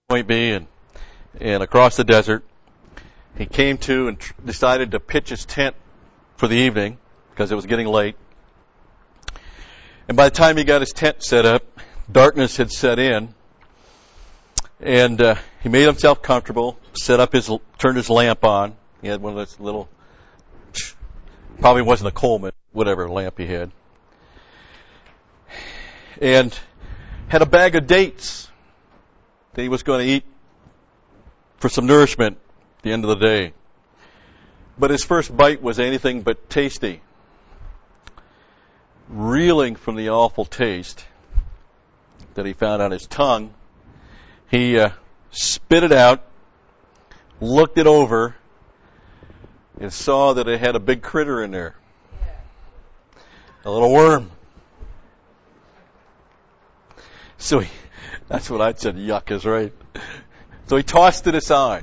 Point B and across the desert. He came to and decided to pitch his tent for the evening because it was getting late. And by the time he got his tent set up, darkness had set in. And he made himself comfortable, turned his lamp on. He had one of those little, probably wasn't a Coleman, whatever lamp he had. And had a bag of dates that he was going to eat for some nourishment at the end of the day. But his first bite was anything but tasty. Reeling from the awful taste that he found on his tongue, he spit it out, looked it over, and saw that it had a big critter in there. A little worm. So that's what I said, yuck is right. So he tossed it aside.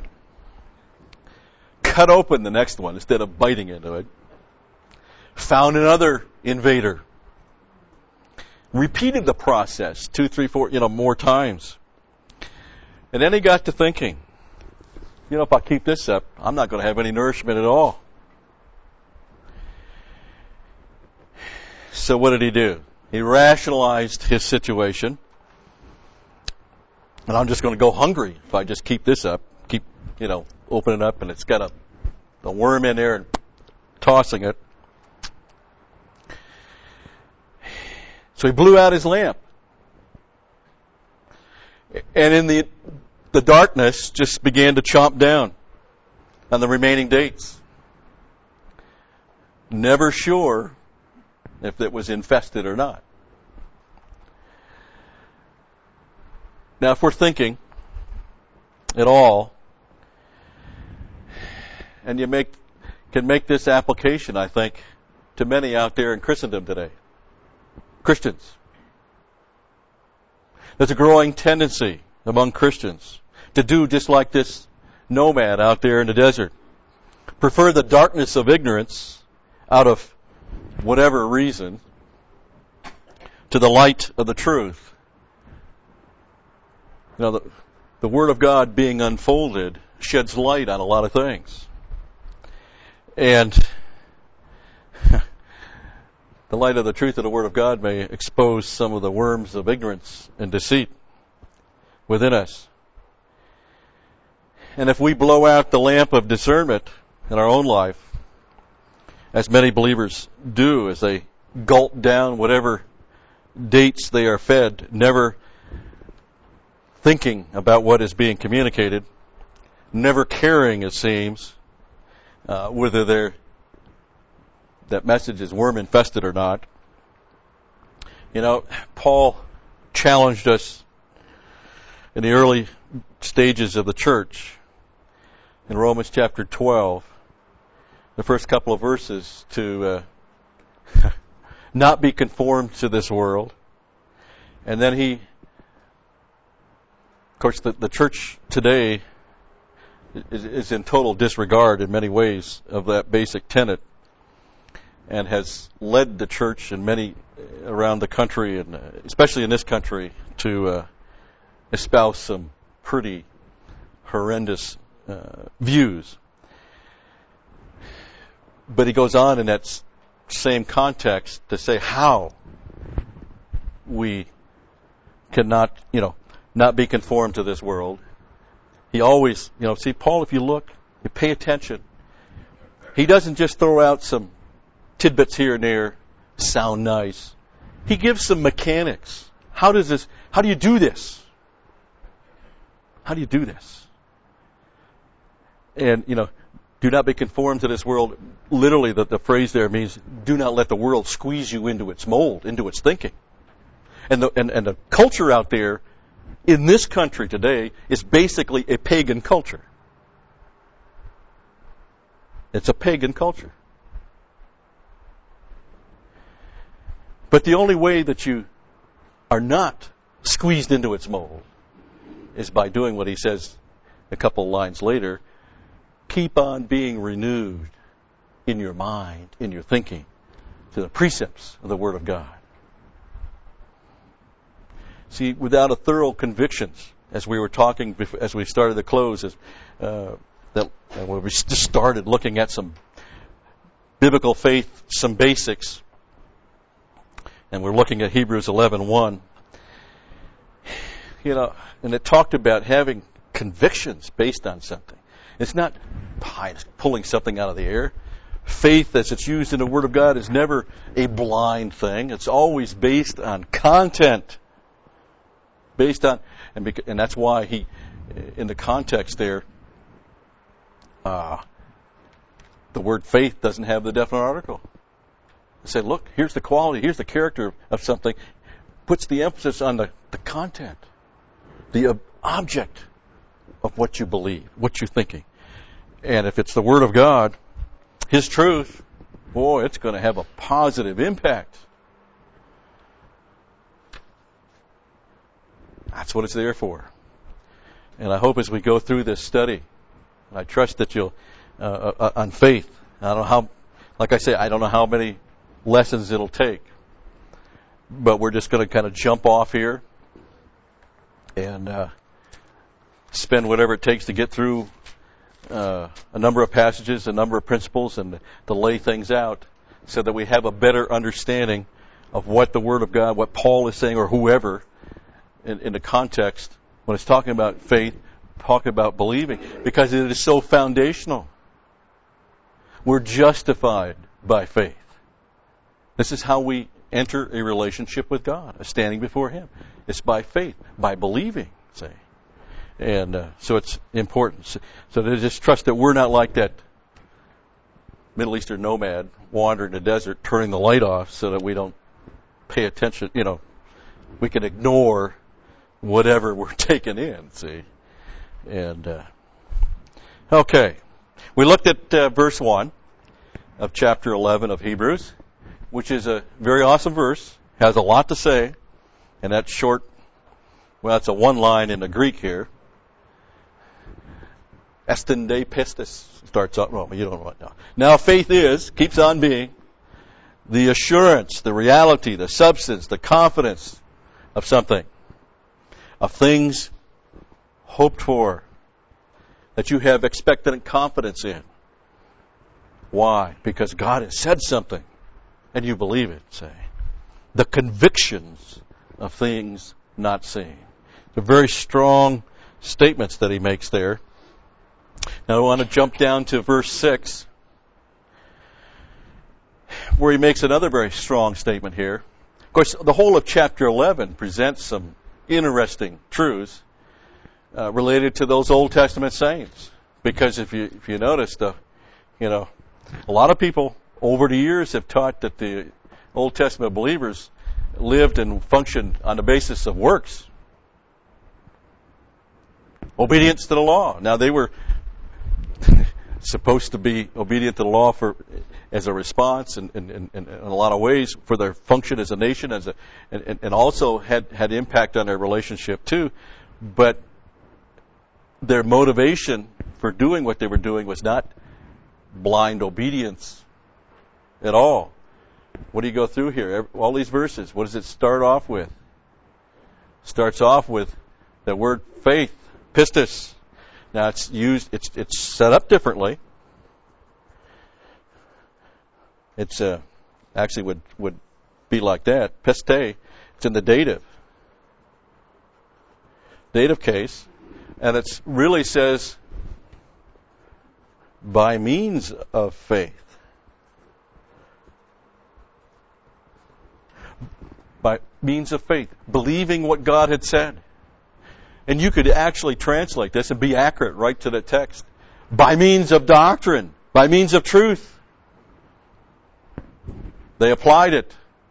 Cut open the next one instead of biting into it. Found another invader. Repeated the process 2, 3, 4, more times. And then he got to thinking, if I keep this up, I'm not going to have any nourishment at all. So what did he do? He rationalized his situation. And I'm just going to go hungry if I just keep this up. Keep, opening up and it's got a worm in there and tossing it. So he blew out his lamp. And in the darkness just began to chomp down on the remaining dates. Never sure if it was infested or not. Now, if we're thinking at all, and you can make this application, I think, to many out there in Christendom today. Christians. There's a growing tendency among Christians to do just like this nomad out there in the desert. Prefer the darkness of ignorance out of whatever reason to the light of the truth. The Word of God being unfolded sheds light on a lot of things. And the light of the truth of the Word of God may expose some of the worms of ignorance and deceit within us. And if we blow out the lamp of discernment in our own life, as many believers do as they gulp down whatever dates they are fed, never thinking about what is being communicated, never caring, it seems, whether that message is worm infested or not. Paul challenged us in the early stages of the church in Romans chapter 12, the first couple of verses, to not be conformed to this world. And then of course, the church today is in total disregard in many ways of that basic tenet, and has led the church in many around the country, and especially in this country, to espouse some pretty horrendous views. But he goes on in that same context to say how we cannot, not be conformed to this world. He always, see, Paul, if you look, you pay attention. He doesn't just throw out some tidbits here and there, sound nice. He gives some mechanics. How do you do this? How do you do this? And, do not be conformed to this world. Literally, the phrase there means, do not let the world squeeze you into its mold, into its thinking. And the culture out there in this country today is basically a pagan culture. It's a pagan culture. But the only way that you are not squeezed into its mold is by doing what he says a couple lines later. Keep on being renewed in your mind, in your thinking, to the precepts of the Word of God. See, without a thorough convictions as we were talking, as we started to close, when we just started looking at some biblical faith, some basics, and we're looking at Hebrews 11:1. And it talked about having convictions based on something. It's not pulling something out of the air. Faith, as it's used in the Word of God, is never a blind thing. It's always based on content. And that's why he, in the context there, the word faith doesn't have the definite article. They say, look, here's the quality, here's the character of something. Puts the emphasis on the content, the object of what you believe, what you're thinking. And if it's the Word of God, His truth, boy, it's going to have a positive impact. That's what it's there for. And I hope as we go through this study, I trust that you'll, on faith, I don't know how, like I say, I don't know how many lessons it'll take. But we're just going to kind of jump off here and spend whatever it takes to get through a number of passages, a number of principles, and to lay things out so that we have a better understanding of what the Word of God, what Paul is saying, or whoever, in the context, when it's talking about faith, talking about believing, because it is so foundational. We're justified by faith. This is how we enter a relationship with God, standing before Him. It's by faith, by believing, say. And so it's important. So to just trust that we're not like that Middle Eastern nomad wandering the desert, turning the light off so that we don't pay attention, we can ignore whatever we're taking in, see. And, okay. We looked at verse 1 of chapter 11 of Hebrews, which is a very awesome verse, has a lot to say, and that's short, it's a one line in the Greek here. Estende pistis starts off, you don't know what now. Now faith keeps on being, the assurance, the reality, the substance, the confidence of something, of things hoped for, that you have expectant confidence in. Why? Because God has said something, and you believe it, say. The convictions of things not seen. They're very strong statements that he makes there. Now I want to jump down to verse 6, where he makes another very strong statement here. Of course, the whole of chapter 11 presents some interesting truths related to those Old Testament saints. Because if you notice, a lot of people over the years have taught that the Old Testament believers lived and functioned on the basis of works. Obedience to the law. Now they were supposed to be obedient to the law as a response in a lot of ways for their function as a nation, and also had impact on their relationship too. But their motivation for doing what they were doing was not blind obedience at all. What do you go through here? All these verses, what does it start off with? It starts off with the word faith, pistis. Now it's used, it's set up differently. It's actually would be like that. Piste, it's in the dative case, and it really says by means of faith. By means of faith, believing what God had said. And you could actually translate this and be accurate right to the text. By means of doctrine, by means of truth. They applied it.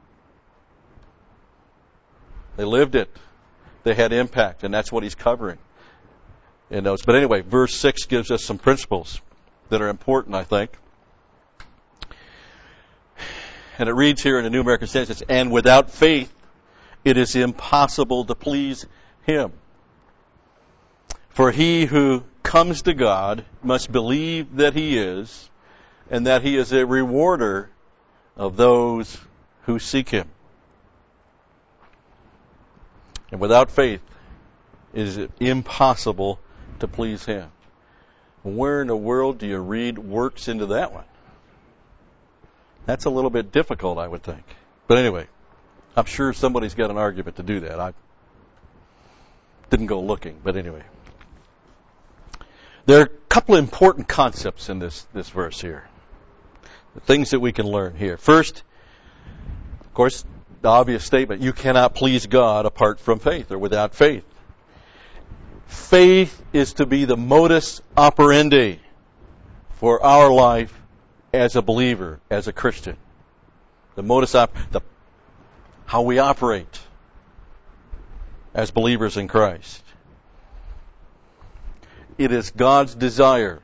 They lived it. They had impact, and that's what he's covering in those. But anyway, verse 6 gives us some principles that are important, I think. And it reads here in the New American Standard, and without faith, it is impossible to please Him. For he who comes to God must believe that He is, and that He is a rewarder of those who seek Him. And without faith, is it impossible to please Him. Where in the world do you read works into that one? That's a little bit difficult, I would think. But anyway, I'm sure somebody's got an argument to do that. I didn't go looking, but anyway. There are a couple of important concepts in this verse here. The things that we can learn here. First, of course, the obvious statement, you cannot please God apart from faith or without faith. Faith is to be the modus operandi for our life as a believer, as a Christian. The modus how we operate as believers in Christ. It is God's desire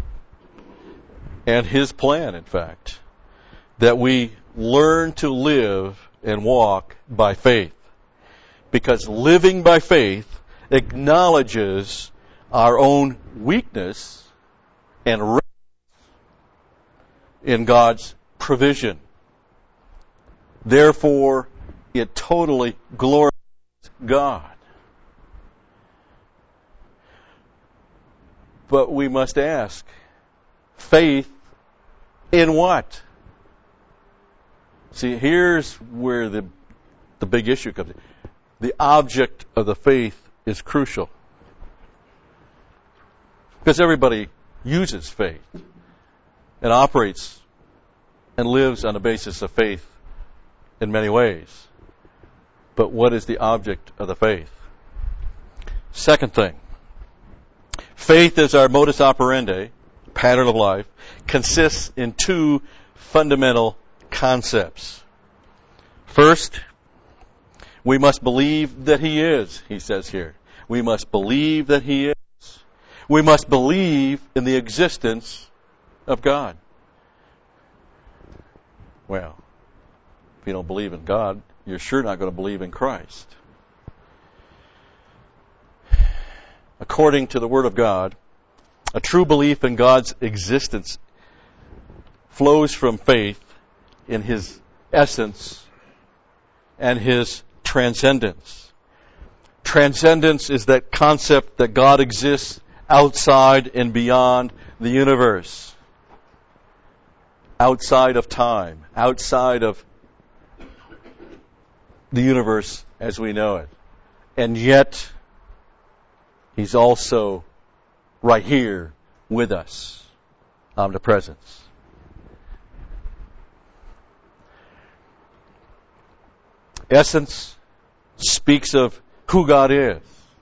and His plan, in fact, that we learn to live and walk by faith. Because living by faith acknowledges our own weakness and rest in God's provision. Therefore, it totally glorifies God. But we must ask, faith in what? See, here's where the big issue comes in. The object of the faith is crucial. Because everybody uses faith and operates and lives on the basis of faith in many ways. But what is the object of the faith? Second thing, faith as our modus operandi, pattern of life, consists in two fundamental concepts. First, we must believe that He is, he says here. We must believe that He is. We must believe in the existence of God. Well, if you don't believe in God, you're sure not going to believe in Christ. According to the Word of God, a true belief in God's existence flows from faith in His essence and His transcendence. Transcendence is that concept that God exists outside and beyond the universe, outside of time, outside of the universe as we know it. And yet, He's also right here with us, omnipresence. Essence speaks of who God is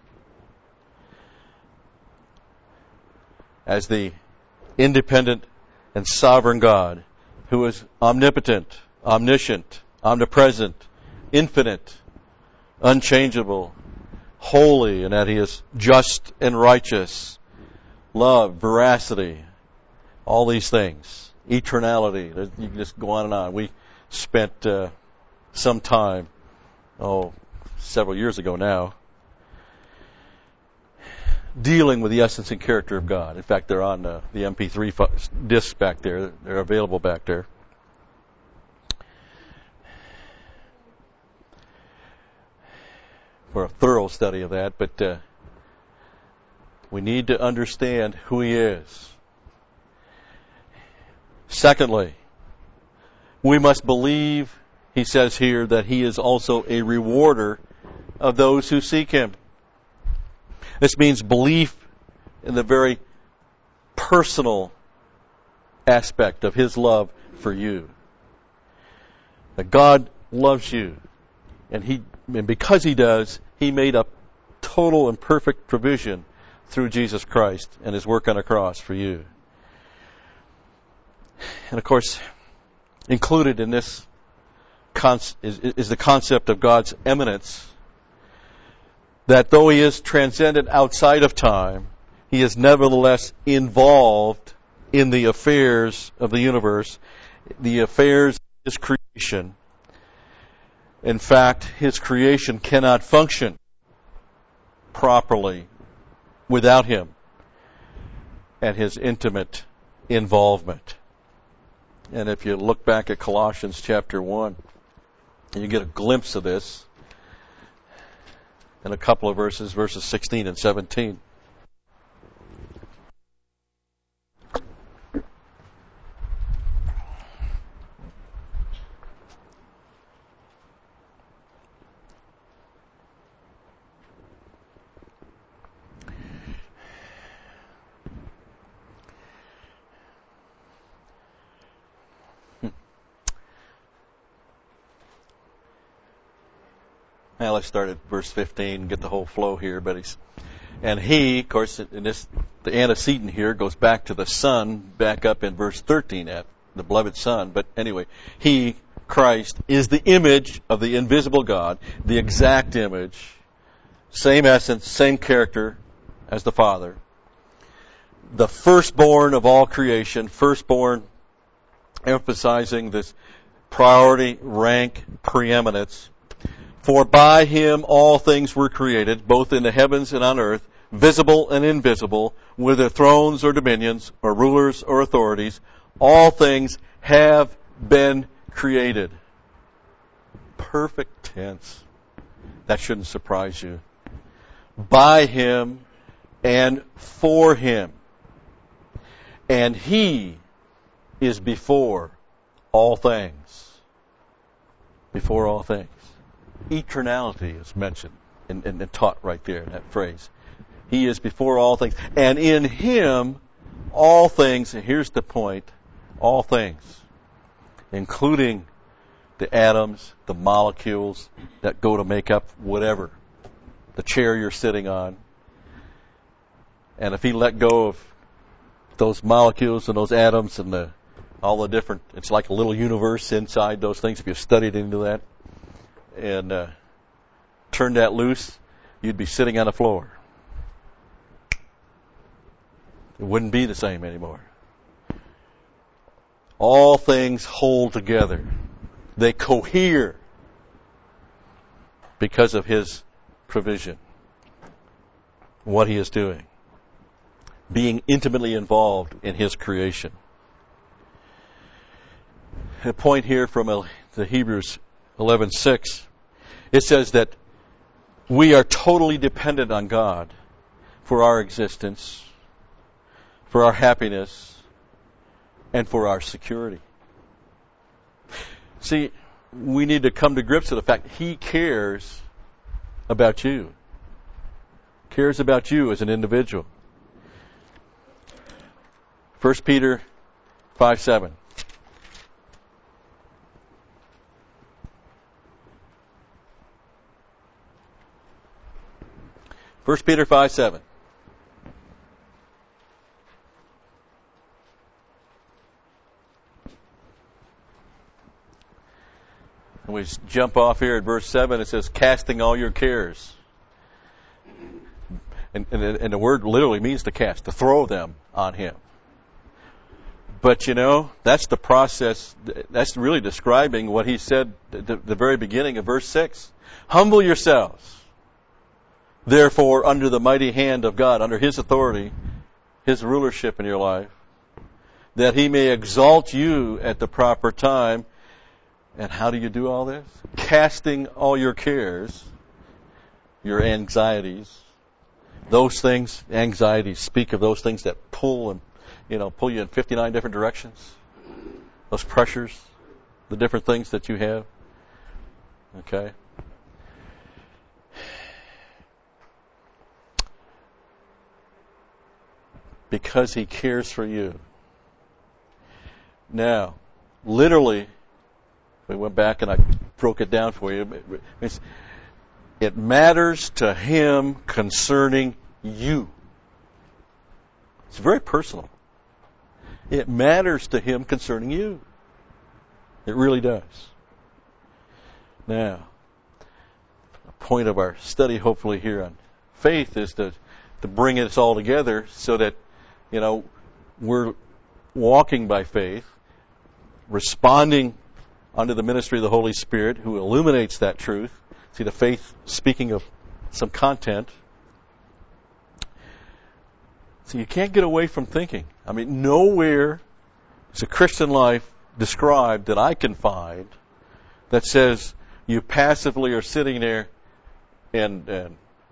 as the independent and sovereign God who is omnipotent, omniscient, omnipresent, infinite, unchangeable, holy, and that He is just and righteous, love, veracity, all these things, eternality. You can just go on and on. We spent some time, several years ago now, dealing with the essence and character of God. In fact, they're on the MP3 discs back there. They're available back there. For a thorough study of that, but we need to understand who He is. Secondly, we must believe, he says here, that He is also a rewarder of those who seek Him. This means belief in the very personal aspect of His love for you. That God loves you, and because He does, He made a total and perfect provision through Jesus Christ and His work on the cross for you. And of course, included in this is the concept of God's eminence, that though He is transcendent outside of time, He is nevertheless involved in the affairs of the universe, the affairs of His creation. In fact, His creation cannot function properly without Him and His intimate involvement. And if you look back at Colossians chapter 1, you get a glimpse of this. in a couple of verses 16 and 17. Now let's start at verse 15 and get the whole flow here. And he, of course, the antecedent here goes back to the Son, back up in verse 13 at the beloved Son. But anyway, he, Christ, is the image of the invisible God, the exact image, same essence, same character as the Father. The firstborn of all creation, firstborn emphasizing this priority, rank, preeminence. For by him all things were created, both in the heavens and on earth, visible and invisible, whether thrones or dominions, or rulers or authorities. All things have been created. Perfect tense. That shouldn't surprise you. By him and for him. And he is before all things. Before all things. Eternality is mentioned and taught right there in that phrase. He is before all things. And in him, all things, and here's the point, all things, including the atoms, the molecules that go to make up whatever, the chair you're sitting on. And if he let go of those molecules and those atoms and all the different, it's like a little universe inside those things, if you studied into that, and turn that loose, you'd be sitting on the floor. It wouldn't be the same anymore. All things hold together. They cohere because of his provision. What he is doing. Being intimately involved in his creation. A point here from the Hebrews 11:6, it says that we are totally dependent on God for our existence, for our happiness, and for our security. See, we need to come to grips with the fact he cares about you. Cares about you as an individual. 1 Peter 5:7. 1 Peter 5:7. And we jump off here at verse 7. It says, casting all your cares. And the word literally means to cast, to throw them on him. But that's the process. That's really describing what he said at the very beginning of verse 6. Humble yourselves. Therefore, under the mighty hand of God, under his authority, his rulership in your life, that he may exalt you at the proper time. And how do you do all this? Casting all your cares, your anxieties. Those things, anxieties, speak of those things that pull you in 59 different directions. Those pressures, the different things that you have. Okay? Because he cares for you. Now, literally, we went back and I broke it down for you. It matters to him concerning you. It's very personal. It matters to him concerning you. It really does. Now, a point of our study hopefully here on faith is to bring us all together so that we're walking by faith, responding under the ministry of the Holy Spirit who illuminates that truth. See, the faith speaking of some content. So you can't get away from thinking. I mean, nowhere is a Christian life described that I can find that says you passively are sitting there and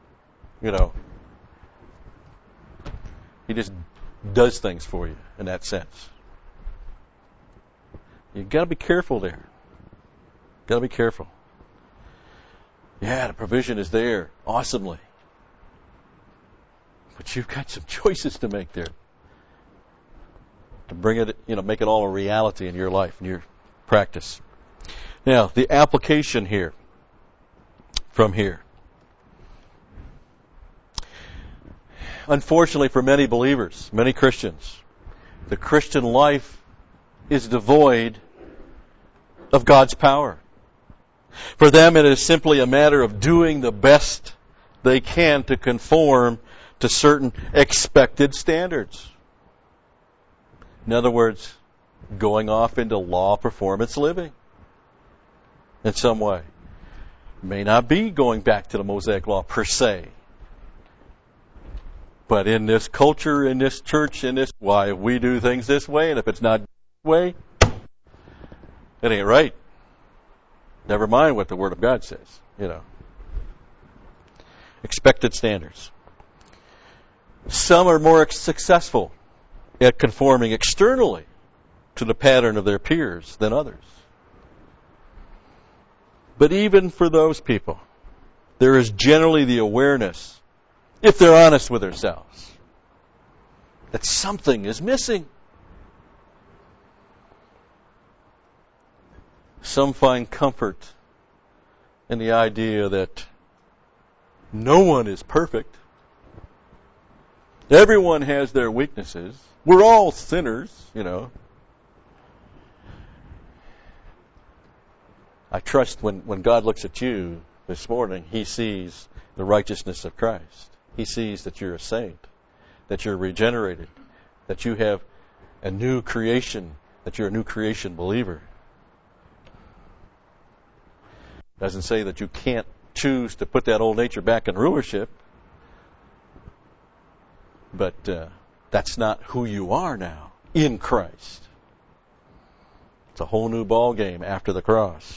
He just does things for you in that sense. You've got to be careful there. Got to be careful. Yeah, the provision is there awesomely. But you've got some choices to make there. To bring it, make it all a reality in your life, in your practice. Now, the application here, from here. Unfortunately for many believers, many Christians, the Christian life is devoid of God's power. For them, it is simply a matter of doing the best they can to conform to certain expected standards. In other words, going off into law performance living in some way. May not be going back to the Mosaic law per se. But in this culture, in this church, why we do things this way, and if it's not this way, it ain't right. Never mind what the Word of God says, Expected standards. Some are more successful at conforming externally to the pattern of their peers than others. But even for those people, there is generally the awareness, if they're honest with themselves, that something is missing. Some find comfort in the idea that no one is perfect. Everyone has their weaknesses. We're all sinners, I trust when God looks at you this morning, He sees the righteousness of Christ. He sees that you're a saint, that you're regenerated, that you have a new creation, that you're a new creation believer. Doesn't say that you can't choose to put that old nature back in rulership, but that's not who you are now in Christ. It's a whole new ball game after the cross.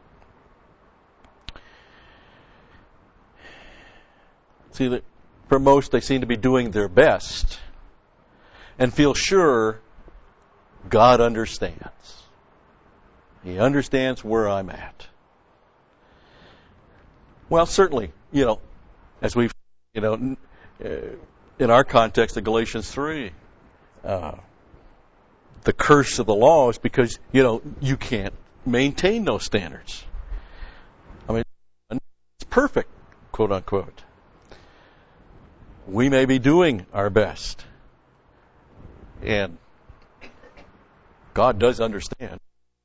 See, for most, they seem to be doing their best and feel sure God understands. He understands where I'm at. Well, certainly, as we've, in our context of Galatians 3, the curse of the law is because, you can't maintain those standards. I mean, it's perfect, quote unquote. We may be doing our best. And God does understand.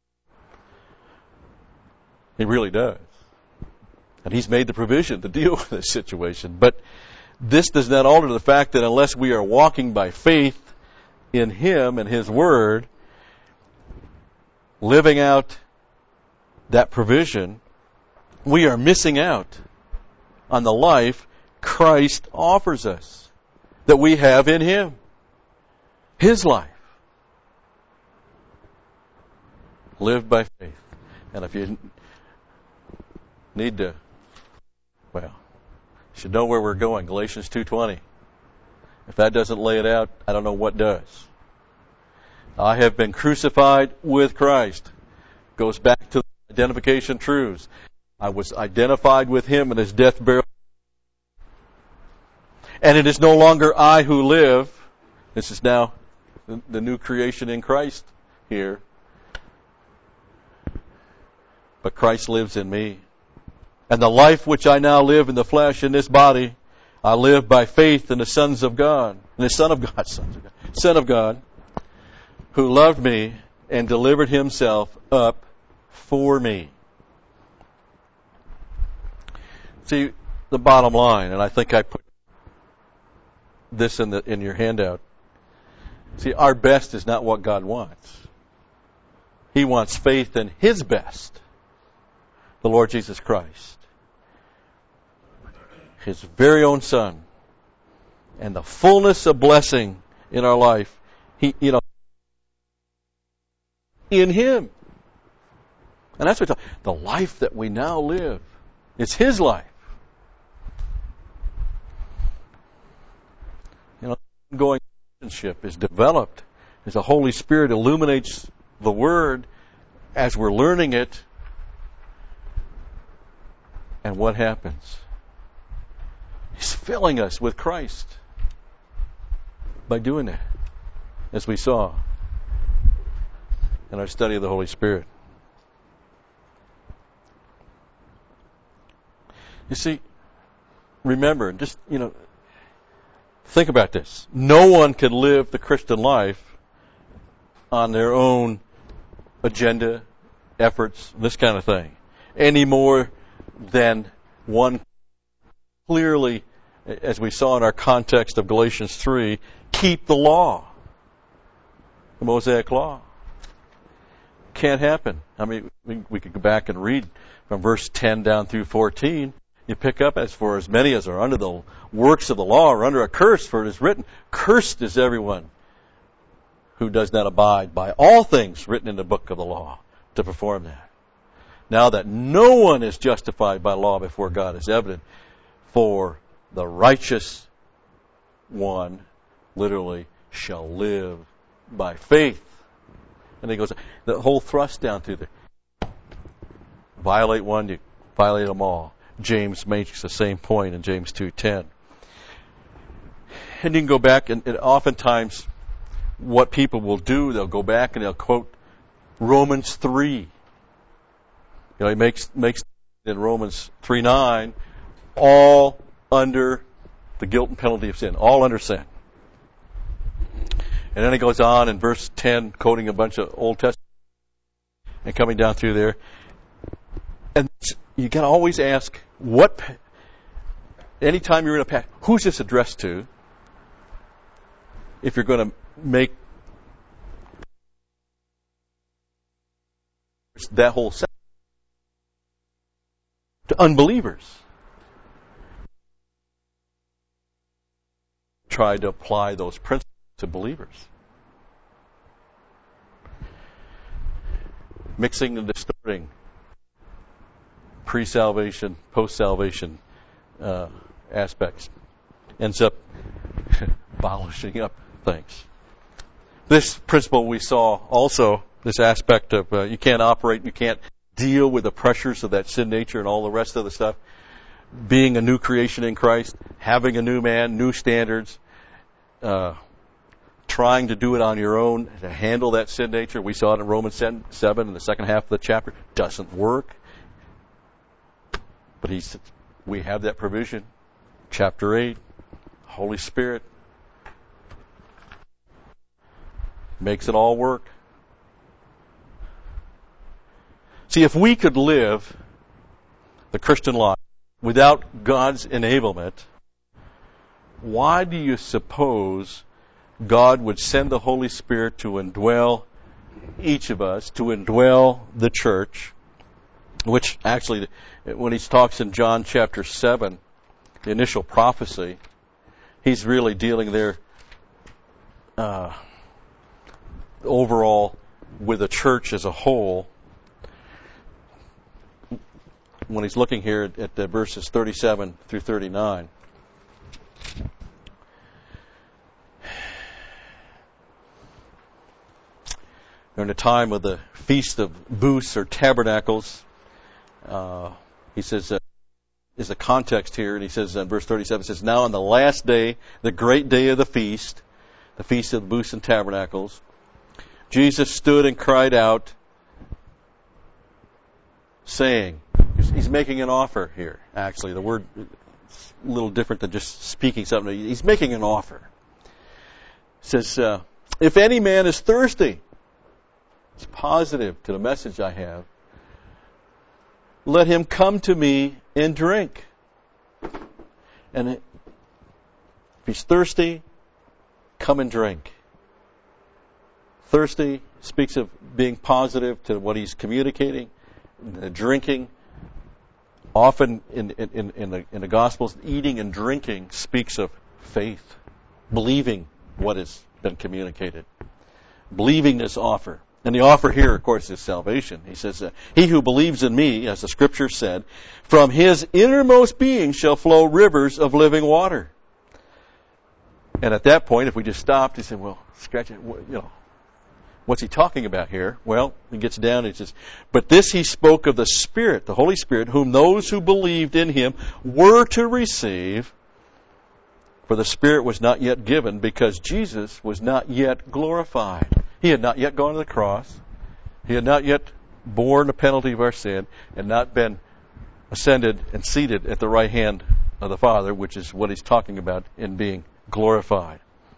He really does. And He's made the provision to deal with this situation. But this does not alter the fact that unless we are walking by faith in Him and His Word, living out that provision, we are missing out on the life Christ offers us, that we have in Him. His life. Live by faith. And if you need to, you should know where we're going. Galatians 2:20. If that doesn't lay it out, I don't know what does. I have been crucified with Christ. Goes back to the identification truths. I was identified with Him in His death, burial. And it is no longer I who live. This is now the new creation in Christ here. But Christ lives in me. And the life which I now live in the flesh in this body, I live by faith in the sons of God, in the Son of God, who loved me and delivered Himself up for me. See, the bottom line, and I think I put this in your handout. See, our best is not what God wants. He wants faith in His best, the Lord Jesus Christ, His very own Son, and the fullness of blessing in our life. In Him. And that's what the life that we now live. It's His life. ongoing relationship is developed as the Holy Spirit illuminates the Word as we're learning it. And what happens? He's filling us with Christ by doing that, as we saw in our study of the Holy Spirit. You see, remember, just, think about this. No one can live the Christian life on their own agenda, efforts, this kind of thing, any more than one clearly, as we saw in our context of Galatians 3, keep the law, the Mosaic law. Can't happen. I mean, we could go back and read from verse 10 down through 14. You pick up, as for as many as are under the works of the law are under a curse, for it is written, cursed is everyone who does not abide by all things written in the book of the law to perform that. Now that no one is justified by law before God is evident, for the righteous one, literally, shall live by faith. And he goes, the whole thrust down through there. Violate one, you violate them all. James makes the same point in James 2:10. And you can go back, and oftentimes what people will do, they'll go back and they'll quote Romans 3. He makes in Romans 3:9, all under the guilt and penalty of sin, all under sin. And then he goes on in verse 10, quoting a bunch of Old Testament and coming down through there. And you got to always ask, anytime you're in a passage, who's this addressed to? If you're going to make that whole section to unbelievers. Try to apply those principles to believers. Mixing and distorting pre-salvation, post-salvation aspects ends up abolishing up things. This principle we saw also, this aspect of you can't operate, you can't deal with the pressures of that sin nature and all the rest of the stuff. Being a new creation in Christ, having a new man, new standards, trying to do it on your own to handle that sin nature. We saw it in Romans 7 in the second half of the chapter. Doesn't work. But we have that provision. Chapter 8, Holy Spirit makes it all work. See, if we could live the Christian life without God's enablement, why do you suppose God would send the Holy Spirit to indwell each of us, to indwell the church, which actually, when he talks in John chapter 7, the initial prophecy, he's really dealing there overall with the church as a whole. When he's looking here at the verses 37 through 39. During the time of the Feast of Booths or Tabernacles, he says, is the context here, and he says in verse 37, it says, now on the last day, the great day of the Feast of the Booths and Tabernacles, Jesus stood and cried out, saying, he's making an offer here, actually. The word is a little different than just speaking something. He's making an offer. It says, if any man is thirsty, it's positive to the message I have, let him come to me and drink. And if he's thirsty, come and drink. Thirsty speaks of being positive to what he's communicating. Drinking, often in the Gospels, eating and drinking speaks of faith, believing what has been communicated, believing this offer. And the offer here, of course, is salvation. He says, he who believes in me, as the Scripture said, from his innermost being shall flow rivers of living water. And at that point, if we just stopped, he said, well, scratch it, what's he talking about here? Well, he gets down and he says, but this he spoke of the Spirit, the Holy Spirit, whom those who believed in him were to receive, for the Spirit was not yet given because Jesus was not yet glorified. He had not yet gone to the cross. He had not yet borne the penalty of our sin and not been ascended and seated at the right hand of the Father, which is what he's talking about in being glorified.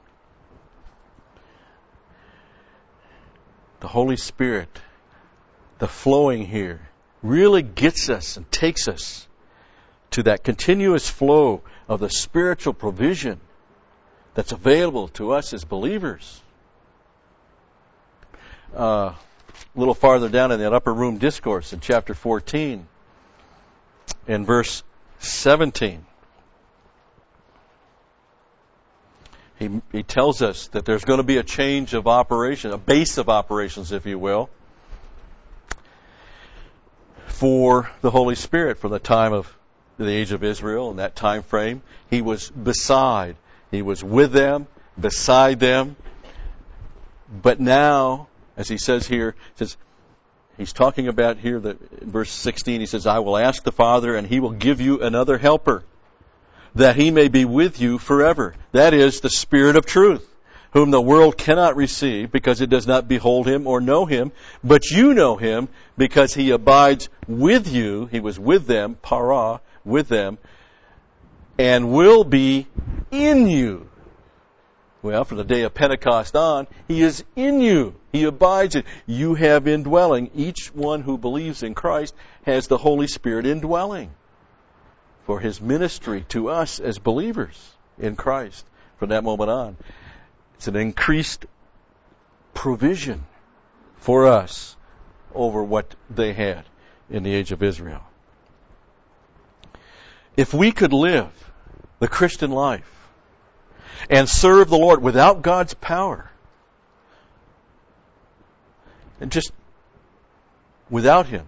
The Holy Spirit, the flowing here, really gets us and takes us to that continuous flow of the spiritual provision that's available to us as believers. A little farther down in that upper room discourse in chapter 14, in verse 17, he tells us that there's going to be a change of operation, a base of operations, if you will, for the Holy Spirit from the time of the age of Israel. In that time frame, he was beside, he was with them, beside them. But now, as he says here, he's talking about here that in verse 16, he says, I will ask the Father, and he will give you another helper, that he may be with you forever. That is the Spirit of truth, whom the world cannot receive because it does not behold him or know him. But you know him because he abides with you. He was with them, para, with them, and will be in you. Well, from the day of Pentecost on, he is in you. He abides in you. You have indwelling. Each one who believes in Christ has the Holy Spirit indwelling for his ministry to us as believers in Christ from that moment on. It's an increased provision for us over what they had in the age of Israel. If we could live the Christian life and serve the Lord without God's power, and just without him,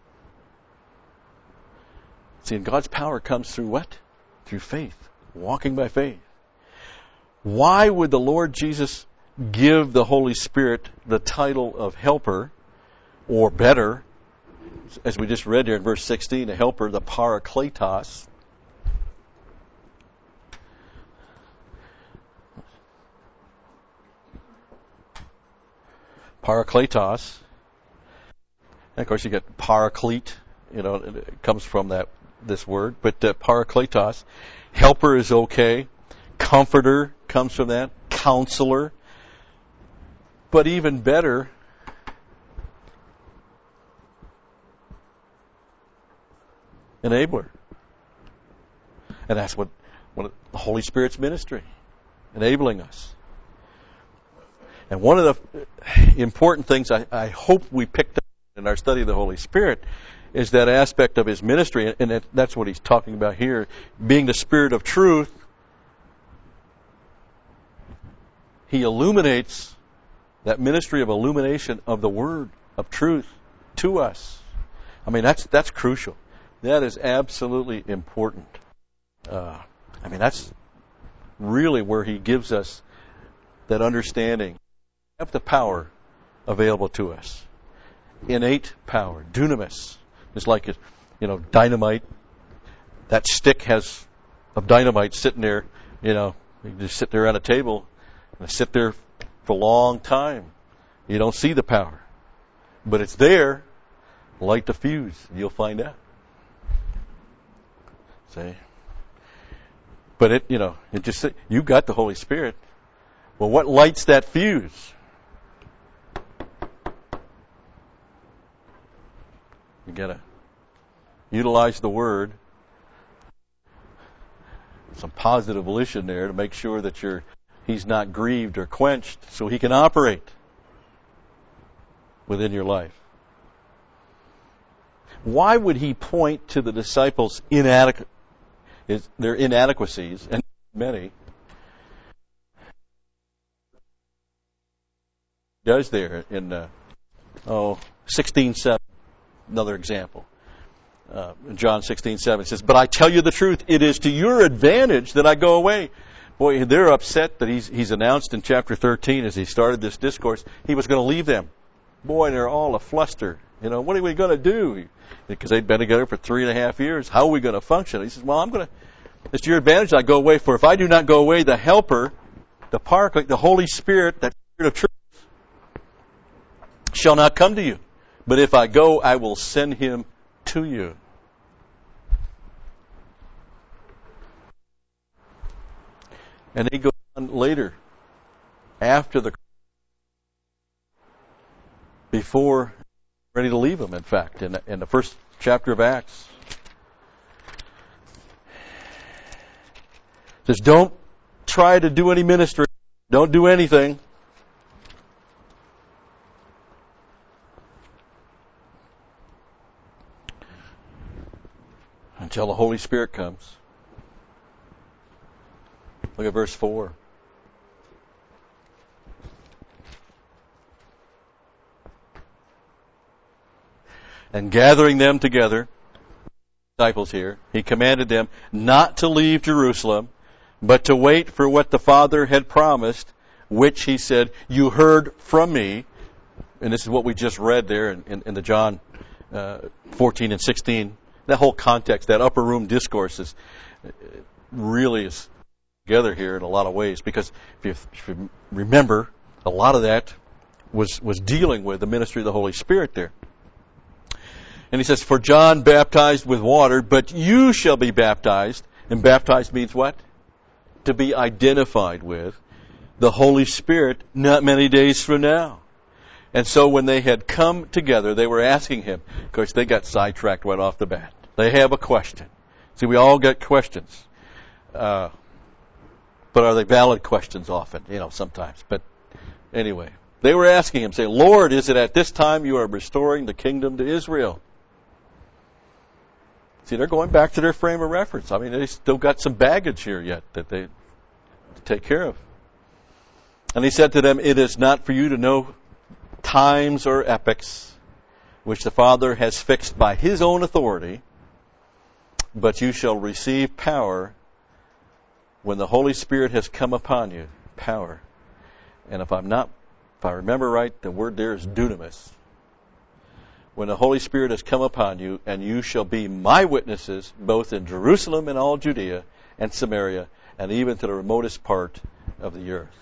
see, and God's power comes through what? Through faith, walking by faith. Why would the Lord Jesus give the Holy Spirit the title of helper, or better, as we just read here in verse 16, a helper, the parakletos? Parakletos. And of course, you get paraclete. It comes from this word. But parakletos, helper is okay. Comforter comes from that. Counselor. But even better, enabler. And that's what the Holy Spirit's ministry, enabling us. And one of the important things I hope we picked up in our study of the Holy Spirit is that aspect of his ministry, and that's what he's talking about here, being the Spirit of truth. He illuminates that ministry of illumination of the Word of truth to us. I mean, that's crucial. That is absolutely important. That's really where he gives us that understanding. Have the power available to us. Innate power, dunamis. It's like, dynamite. That stick of dynamite sitting there, you just sit there on a table and sit there for a long time. You don't see the power. But it's there. Light the fuse. You'll find out. See? But you've got the Holy Spirit. Well, what lights that fuse? You got to utilize the Word. Some positive volition there to make sure that he's not grieved or quenched so he can operate within your life. Why would he point to the disciples' their inadequacies, and many? He does there in 16:7. Another example. John 16:7 says, "But I tell you the truth, it is to your advantage that I go away. Boy, they're upset that he's announced in chapter 13 as he started this discourse, he was going to leave them. Boy, they're all afluster. What are we going to do? Because they'd been together for 3.5 years. How are we going to function? He says, well, it's to your advantage I go away, for if I do not go away, the Helper, the Paraclete, the Holy Spirit, that Spirit of truth, shall not come to you. But if I go, I will send him to you. And he goes on later, before ready to leave him, in fact, in the first chapter of Acts. It says, don't try to do any ministry. Don't do anything. Until the Holy Spirit comes. Look at verse 4. And gathering them together, disciples here, he commanded them not to leave Jerusalem, but to wait for what the Father had promised, which he said, you heard from me. And this is what we just read there in the John 14 and 16. That whole context, that upper room discourse really is together here in a lot of ways, because if you remember, a lot of that was dealing with the ministry of the Holy Spirit there. And he says, for John baptized with water, but you shall be baptized. And baptized means what? To be identified with the Holy Spirit not many days from now. And so when they had come together, they were asking him. Of course, they got sidetracked right off the bat. They have a question. See, we all get questions. But are they valid questions often? Sometimes. But anyway, they were asking him, saying, Lord, is it at this time you are restoring the kingdom to Israel? See, they're going back to their frame of reference. I mean, they still got some baggage here yet that they take care of. And he said to them, it is not for you to know times or epochs which the Father has fixed by his own authority, but you shall receive power when the Holy Spirit has come upon you. Power. And if I remember right, the word there is dunamis. When the Holy Spirit has come upon you, and you shall be my witnesses, both in Jerusalem and all Judea and Samaria, and even to the remotest part of the earth.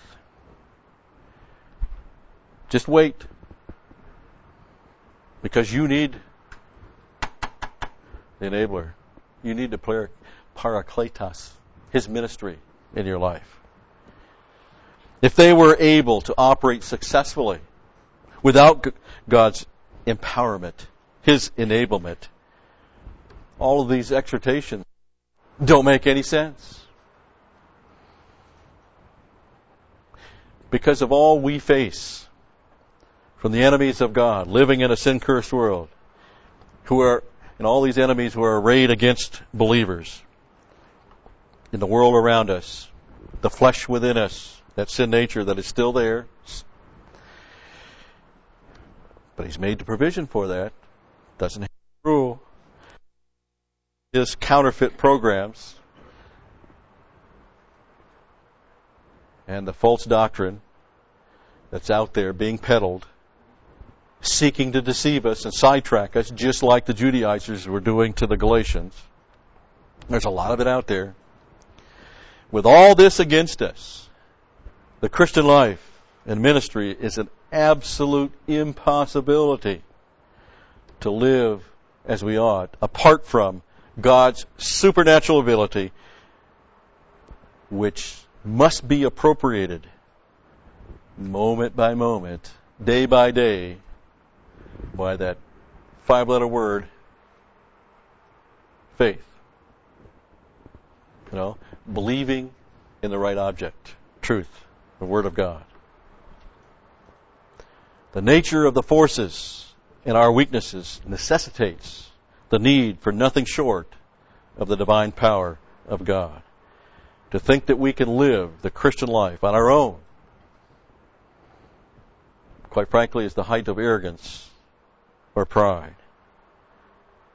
Just wait. Because you need the enabler. You need the parakletos, his ministry in your life. If they were able to operate successfully without God's empowerment, his enablement, all of these exhortations don't make any sense. Because of all we face from the enemies of God, living in a sin-cursed world, and all these enemies who are arrayed against believers in the world around us, the flesh within us, that sin nature that is still there. But he's made the provision for that. Doesn't have to rule. His counterfeit programs and the false doctrine that's out there being peddled, seeking to deceive us and sidetrack us, just like the Judaizers were doing to the Galatians. There's a lot of it out there. With all this against us, the Christian life and ministry is an absolute impossibility to live as we ought, apart from God's supernatural ability, which must be appropriated moment by moment, day by day, by that 5-letter word, faith. Believing in the right object, truth, the Word of God. The nature of the forces in our weaknesses necessitates the need for nothing short of the divine power of God. To think that we can live the Christian life on our own, quite frankly, is the height of arrogance or pride.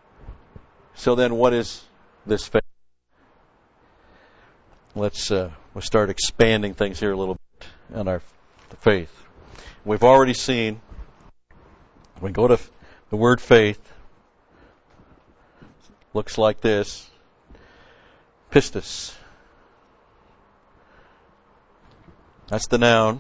So then, what is this faith? Let's we'll start expanding things here a little bit on our faith. We've already seen, when we go to the word faith, looks like this. Pistis. That's the noun.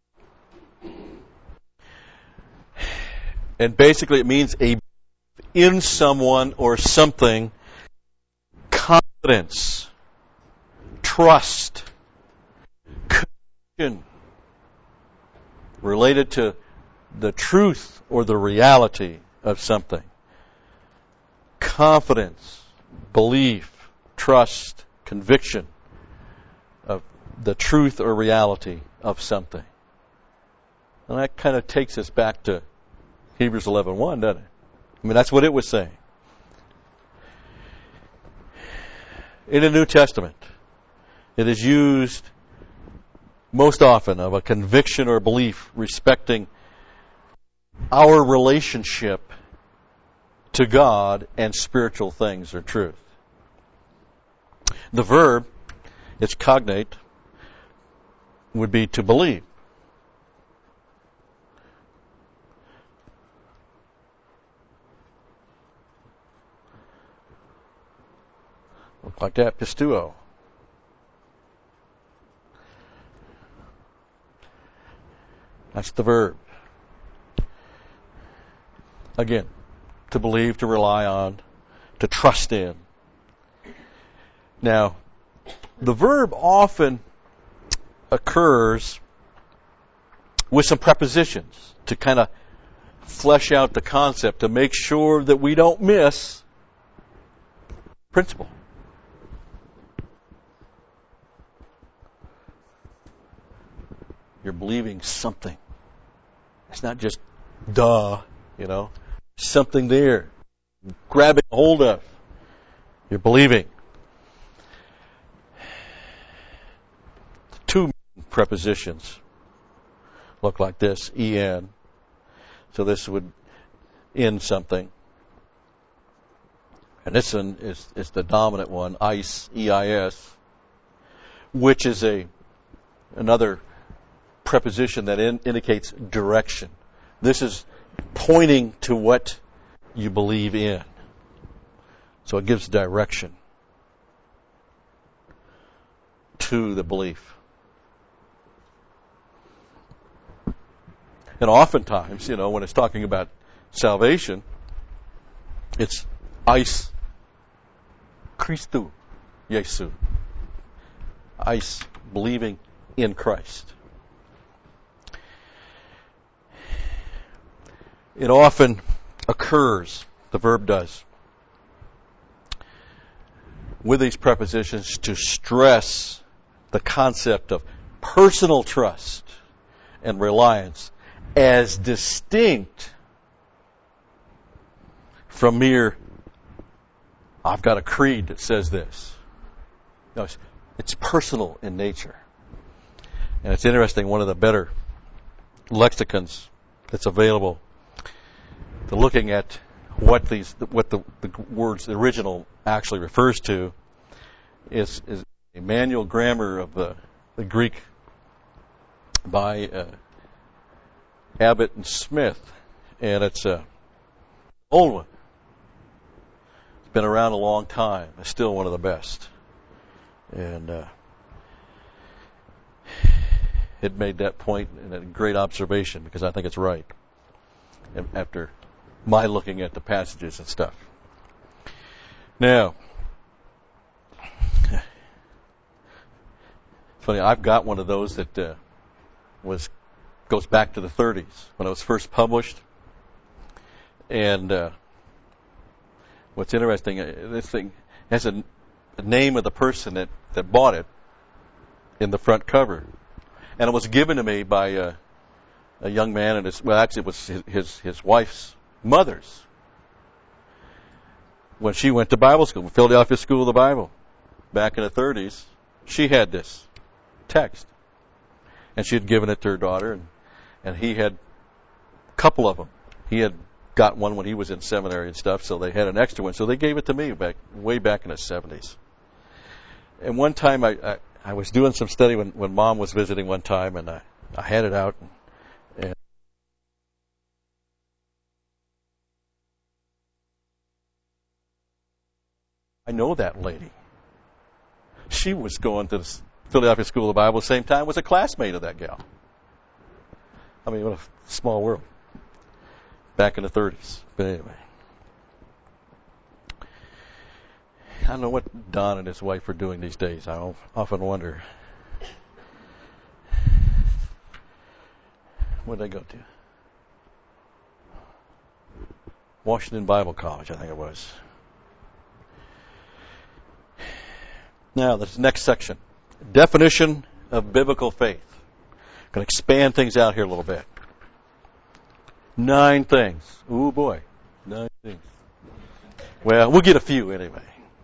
And basically it means in someone or something, confidence, trust, conviction, related to the truth or the reality of something. Confidence, belief, trust, conviction of the truth or reality of something. And that kind of takes us back to Hebrews 11:1, doesn't it? I mean, that's what it was saying. In the New Testament, it is used most often of a conviction or belief respecting our relationship to God and spiritual things or truth. The verb, its cognate, would be to believe. Look like that, pistuo. That's the verb. Again, to believe, to rely on, to trust in. Now, the verb often occurs with some prepositions to kind of flesh out the concept, to make sure that we don't miss principle. You're believing something. It's not just duh, something there. Grabbing hold of. You're believing. Two prepositions look like this, en. So this would in something. And this one is the dominant one, eis, E-I-S, which is another preposition that indicates direction. This is pointing to what you believe in. So it gives direction to the belief. And oftentimes, when it's talking about salvation, it's eis Christou Jesu. Eis, believing in Christ. It often occurs, the verb does, with these prepositions to stress the concept of personal trust and reliance as distinct from mere, I've got a creed that says this. No, it's personal in nature. And it's interesting, one of the better lexicons that's available to looking at what the words, the original, actually refers to is a manual grammar of the Greek by Abbott and Smith, and it's an old one. It's been around a long time. It's still one of the best, and it made that point and a great observation because I think it's right. After my looking at the passages and stuff. Now, funny, I've got one of those that goes back to the 30s when it was first published. And what's interesting, this thing has a name of the person that bought it in the front cover, and it was given to me by a young man, and it was his wife's mother's when she went to Bible school, Philadelphia School of the Bible, back in the 30s. She had this text, and she had given it to her daughter, and he had a couple of them. He had got one when he was in seminary and stuff, so they had an extra one. So they gave it to me way back in the 70s. And one time I I was doing some study when Mom was visiting one time, and I had it out. And I know that lady. She was going to the Philadelphia School of the Bible at the same time, was a classmate of that gal. I mean, what a small world. Back in the 30s. But anyway. I don't know what Don and his wife are doing these days. I often wonder. Where did they go to? Washington Bible College, I think it was. Now, this next section. Definition of biblical faith. I'm going to expand things out here a little bit. 9 things. Ooh, boy. 9 things. Well, we'll get a few anyway.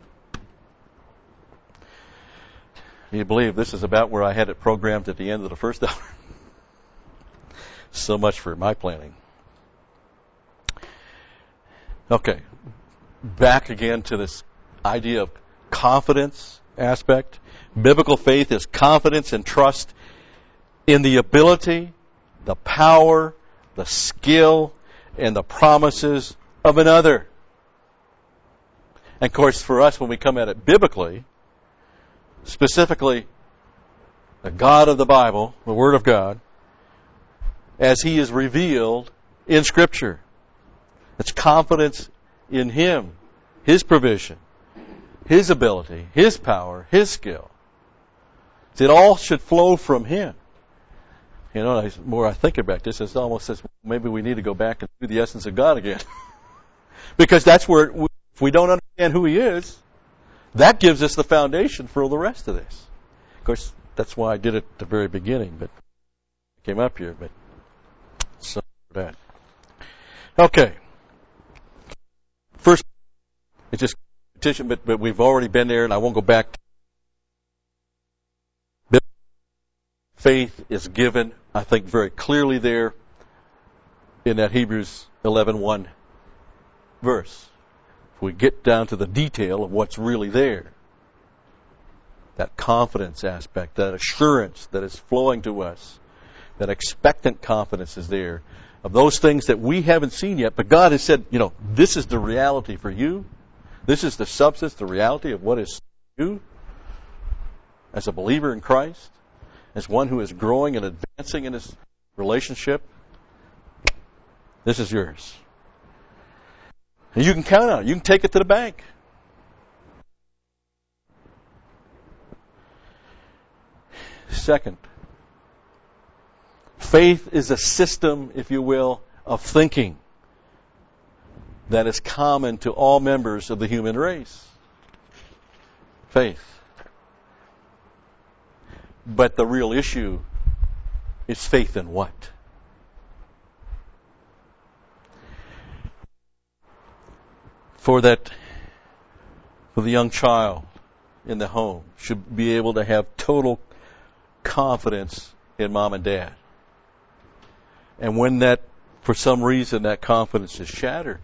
You believe this is about where I had it programmed at the end of the first hour? So much for my planning. Okay. Back again to this idea of confidence aspect. Biblical faith is confidence and trust in the ability, the power, the skill, and the promises of another. And of course, for us, when we come at it biblically, specifically the God of the Bible, the Word of God, as He is revealed in Scripture. It's confidence in Him, His provision, His ability, His power, His skill. It all should flow from Him. You know, the more I think about this, it's almost as maybe we need to go back and do the essence of God again. Because that's where, if we don't understand who He is, that gives us the foundation for all the rest of this. Of course, that's why I did it at the very beginning, but I came up here, but so bad. Okay. First, it's just petition, but we've already been there, and I won't go back. Faith is given, I think, very clearly there in that Hebrews 11:1 verse. If we get down to the detail of what's really there, that confidence aspect, that assurance that is flowing to us, that expectant confidence is there of those things that we haven't seen yet, but God has said, this is the reality for you. This is the substance, the reality of what is you as a believer in Christ, as one who is growing and advancing in his relationship. This is yours. And you can count on it. You can take it to the bank. Second, faith is a system, if you will, of thinking that is common to all members of the human race. Faith. But the real issue is faith in what? For the young child in the home should be able to have total confidence in mom and dad. And when that, for some reason, that confidence is shattered.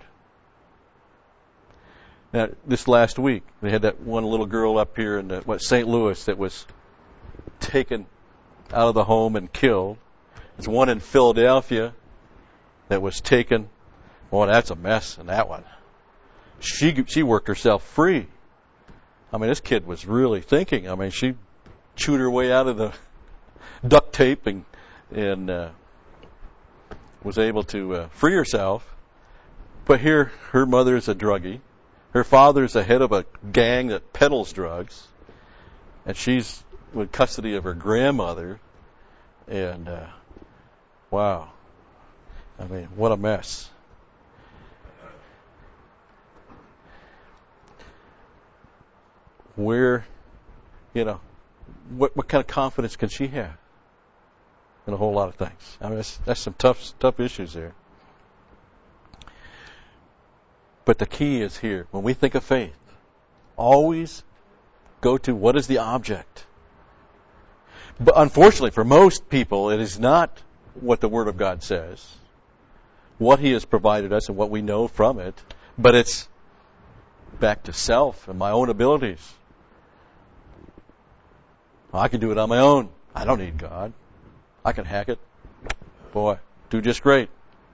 Now, this last week, they had that one little girl up here in St. Louis that was taken out of the home and killed. There's one in Philadelphia that was taken. Boy, that's a mess in that one. She worked herself free. I mean, this kid was really thinking. I mean, she chewed her way out of the duct tape and was able to free herself. But here, her mother is a druggie. Her father is the head of a gang that peddles drugs. And she's with custody of her grandmother. And, wow. I mean, what a mess. Where, what kind of confidence can she have in a whole lot of things? I mean, that's some tough issues there. But the key is here. When we think of faith, always go to what is the object. But unfortunately, for most people, it is not what the Word of God says, what He has provided us and what we know from it, but it's back to self and my own abilities. Well, I can do it on my own. I don't need God. I can hack it. Boy, do just great.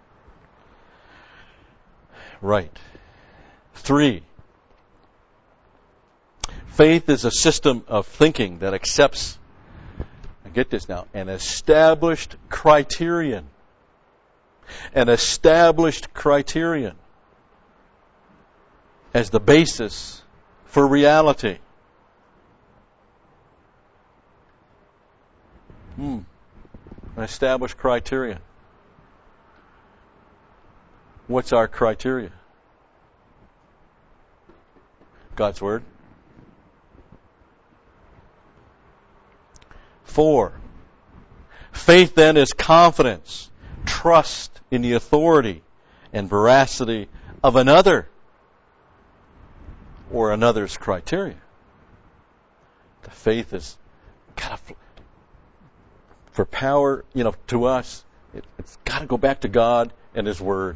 Right. 3. Faith is a system of thinking that accepts, get this now, an established criterion. An established criterion as the basis for reality. An established criterion. What's our criteria? God's Word. 4. Faith then is confidence, trust in the authority and veracity of another or another's criteria. The faith is for power, to us, it's got to go back to God and His Word.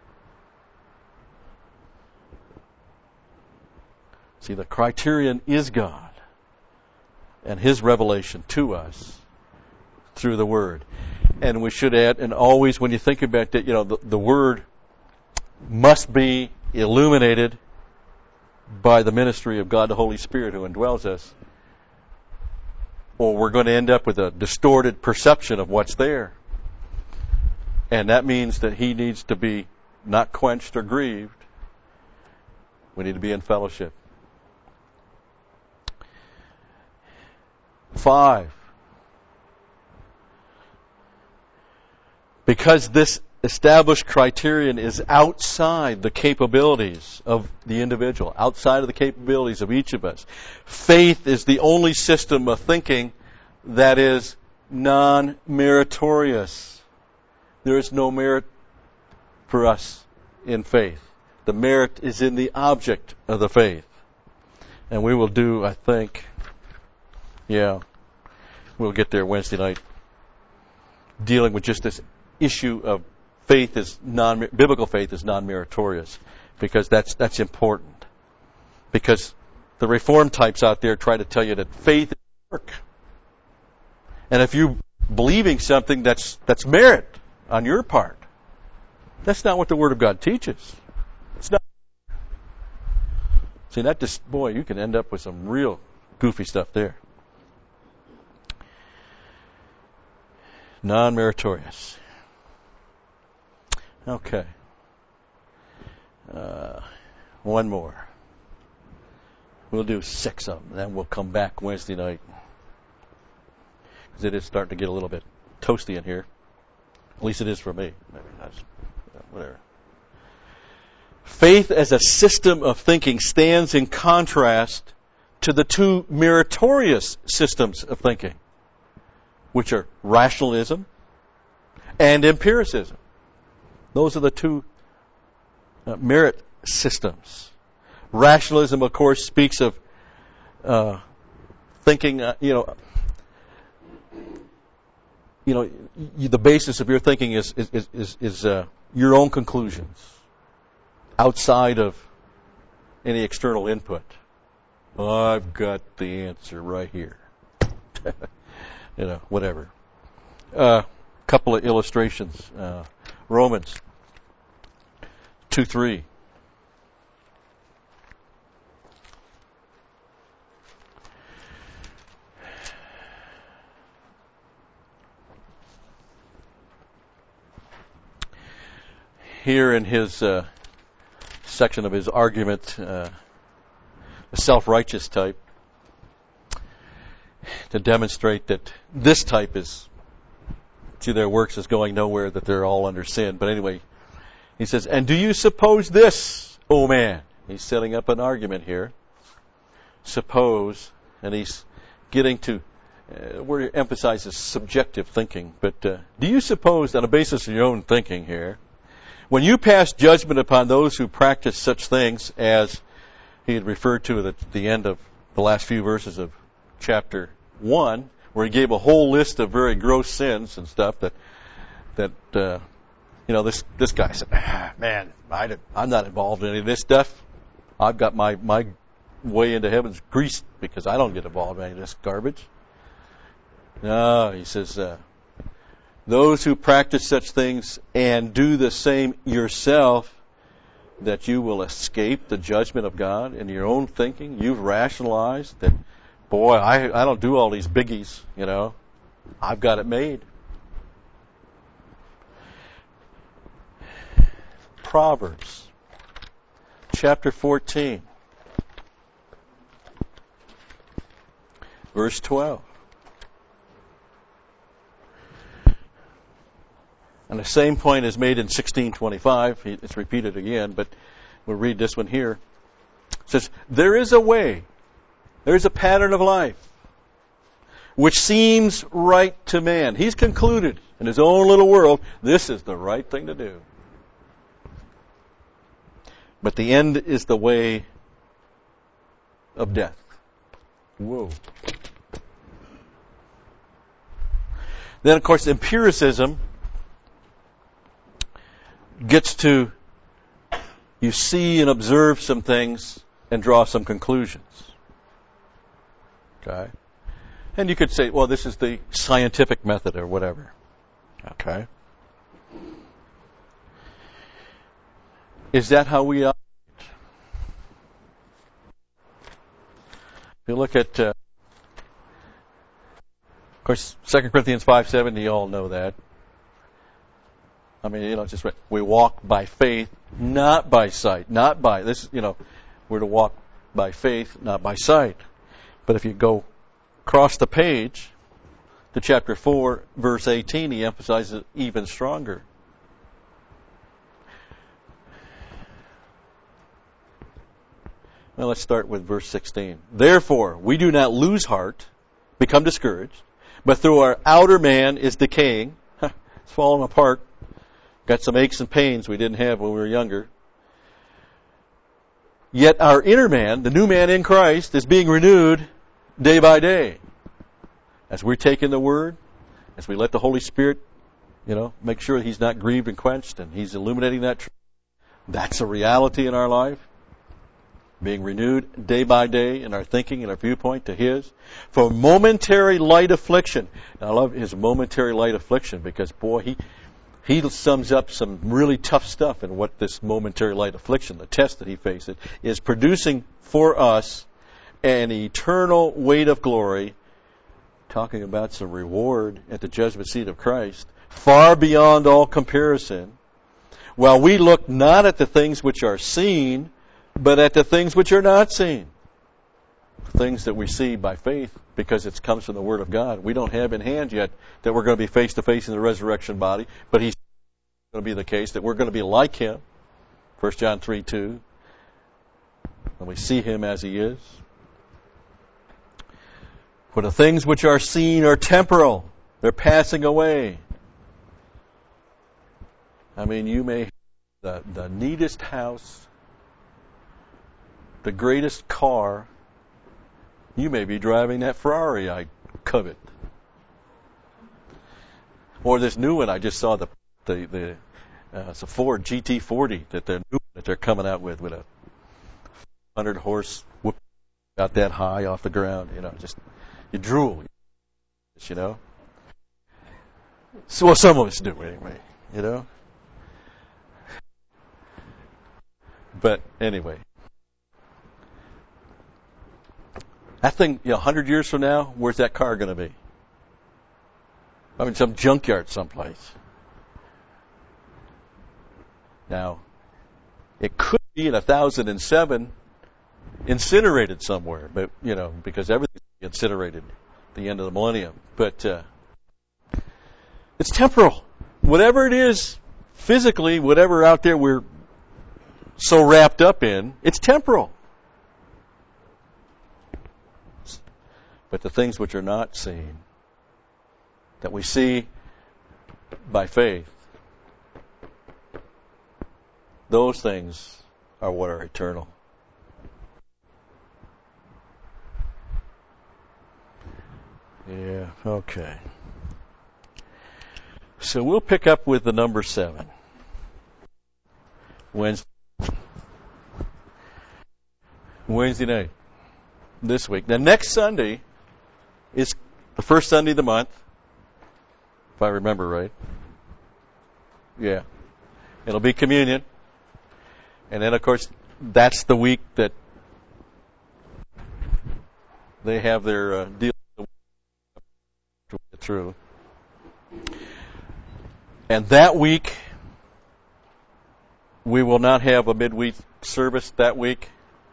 See, the criterion is God and His revelation to us through the Word. And we should add, and always when you think about that, the Word must be illuminated by the ministry of God the Holy Spirit who indwells us, or we're going to end up with a distorted perception of what's there. And that means that He needs to be not quenched or grieved. We need to be in fellowship. 5. Because this established criterion is outside the capabilities of the individual, outside of the capabilities of each of us, faith is the only system of thinking that is non-meritorious. There is no merit for us in faith. The merit is in the object of the faith. And we will do, I think, we'll get there Wednesday night, dealing with just this issue of faith is biblical faith is non-meritorious, because that's important. Because the Reformed types out there try to tell you that faith is work. And if you're believing something that's merit on your part, that's not what the Word of God teaches. It's not. See, that just, you can end up with some real goofy stuff there. Non-meritorious. Okay. One more. We'll do 6 of them, then we'll come back Wednesday night. Because it is starting to get a little bit toasty in here. At least it is for me. Maybe that's whatever. Faith as a system of thinking stands in contrast to the 2 meritorious systems of thinking, which are rationalism and empiricism. Those are the 2 merit systems. Rationalism, of course, speaks of thinking, the basis of your thinking is your own conclusions outside of any external input. I've got the answer right here. Whatever. Couple of illustrations. Romans 2:3. Here in his section of his argument, the self-righteous type, to demonstrate that this type is, to their works is going nowhere, that they're all under sin. But anyway, he says, and do you suppose this, O man? He's setting up an argument here. Suppose, and he's getting to where he emphasizes subjective thinking. But do you suppose, on the basis of your own thinking here, when you pass judgment upon those who practice such things as he had referred to at the end of the last few verses of chapter 1, where he gave a whole list of very gross sins and stuff that this guy said, man, I'm not involved in any of this stuff. I've got my way into heaven's greased because I don't get involved in any of this garbage. No, he says, those who practice such things and do the same yourself, that you will escape the judgment of God in your own thinking. You've rationalized that, boy, I don't do all these biggies, I've got it made. Proverbs chapter 14, verse 12. And the same point is made in 16:25. It's repeated again, but we'll read this one here. It says, there is a way, there is a pattern of life, which seems right to man. He's concluded in his own little world, this is the right thing to do. But the end is the way of death. Whoa. Then, of course, empiricism gets to, you see and observe some things and draw some conclusions. Okay? And you could say, well, this is the scientific method or whatever. Okay? Is that how we operate? If you look at, of course, 2 Corinthians 5:7, you all know that. I mean, just we walk by faith, not by sight. Not by this, we're to walk by faith, not by sight. But if you go across the page to chapter 4, verse 18, he emphasizes it even stronger. Well, let's start with verse 16. Therefore, we do not lose heart, become discouraged, but through our outer man is decaying, it's falling apart, got some aches and pains we didn't have when we were younger. Yet our inner man, the new man in Christ, is being renewed day by day. As we're taking the Word, as we let the Holy Spirit, make sure He's not grieved and quenched, and He's illuminating that truth. That's a reality in our life. Being renewed day by day in our thinking and our viewpoint to His. For momentary light affliction. And I love His momentary light affliction because, boy, He sums up some really tough stuff in what this momentary light affliction, the test that He faces, is producing for us an eternal weight of glory, talking about some reward at the judgment seat of Christ, far beyond all comparison, while we look not at the things which are seen, but at the things which are not seen. Things that we see by faith because it comes from the Word of God. We don't have in hand yet that we're going to be face to face in the resurrection body, but He's going to be the case that we're going to be like Him. 1 John 3:2. When we see Him as He is. For the things which are seen are temporal. They're passing away. I mean, you may have the neatest house, the greatest car. You may be driving that Ferrari I covet. Or this new one I just saw, it's a Ford GT40 that they're coming out with a 100 horse whoop out that high off the ground. Just you drool. So, well, some of us do anyway. But anyway. That thing, 100 years from now, where's that car going to be? I mean, some junkyard someplace. Now, it could be in 1007 incinerated somewhere, but, because everything's incinerated at the end of the millennium. But it's temporal. Whatever it is, physically, whatever out there we're so wrapped up in, it's temporal. But the things which are not seen, that we see by faith, those things are what are eternal. Yeah, okay. So we'll pick up with the number 7. Wednesday night this week. Now next Sunday is the first Sunday of the month, if I remember right. Yeah. It'll be communion. And then, of course, that's the week that they have their deal through. And that week, we will not have a midweek service that week.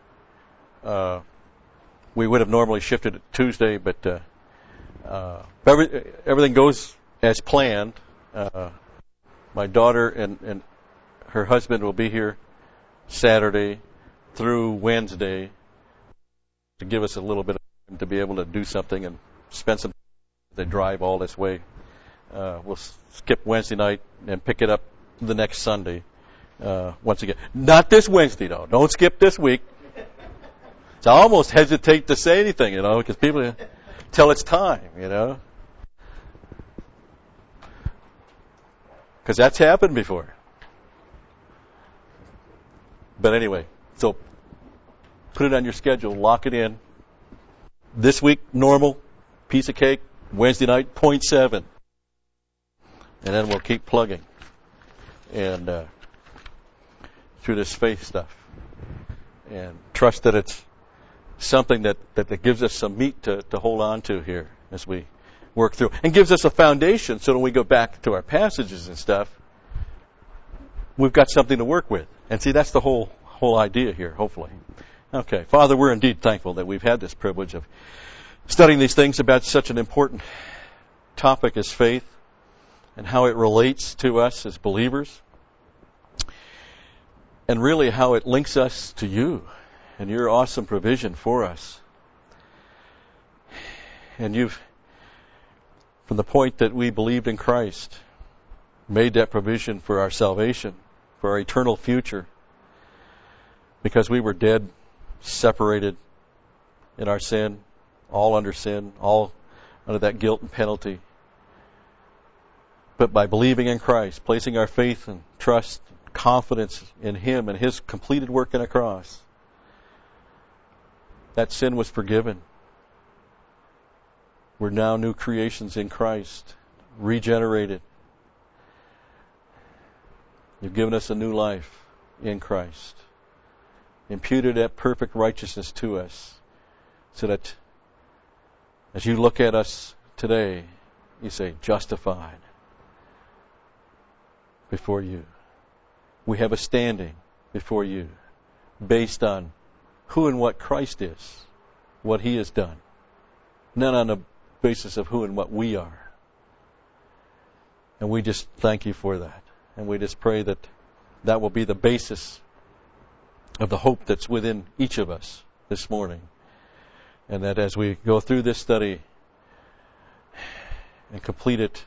We would have normally shifted it to Tuesday, but everything goes as planned. My daughter and her husband will be here Saturday through Wednesday to give us a little bit of time to be able to do something and spend some time. They drive all this way. We'll skip Wednesday night and pick it up the next Sunday. Once again, not this Wednesday though. Don't skip this week. So I almost hesitate to say anything, because people tell it's time, because that's happened before. But anyway, so put it on your schedule, lock it in. This week, normal, piece of cake. Wednesday night, 0.7. And then we'll keep plugging and through this faith stuff. And trust that it's something that gives us some meat to hold on to here as we work through. And gives us a foundation so when we go back to our passages and stuff, we've got something to work with. And see, that's the whole idea here, hopefully. Okay. Father, we're indeed thankful that we've had this privilege of studying these things about such an important topic as faith and how it relates to us as believers and really how it links us to you and your awesome provision for us. And you've, from the point that we believed in Christ, made that provision for our salvation, for our eternal future, because we were dead, separated in our sin, all under sin, all under that guilt and penalty. But by believing in Christ, placing our faith and trust, confidence in Him and His completed work on the cross, that sin was forgiven. We're now new creations in Christ, regenerated. You've given us a new life in Christ, imputed that perfect righteousness to us, so that as you look at us today, you say, justified before you. We have a standing before you based on who and what Christ is, what He has done, not on the basis of who and what we are. And we just thank you for that. And we just pray that that will be the basis of the hope that's within each of us this morning. And that as we go through this study and complete it,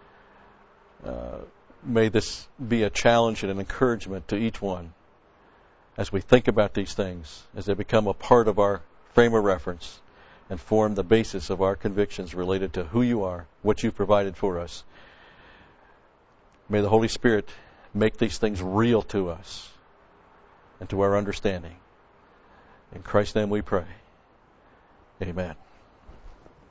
may this be a challenge and an encouragement to each one as we think about these things, as they become a part of our frame of reference and form the basis of our convictions related to who you are, what you've provided for us. May the Holy Spirit make these things real to us and to our understanding. In Christ's name we pray. Amen.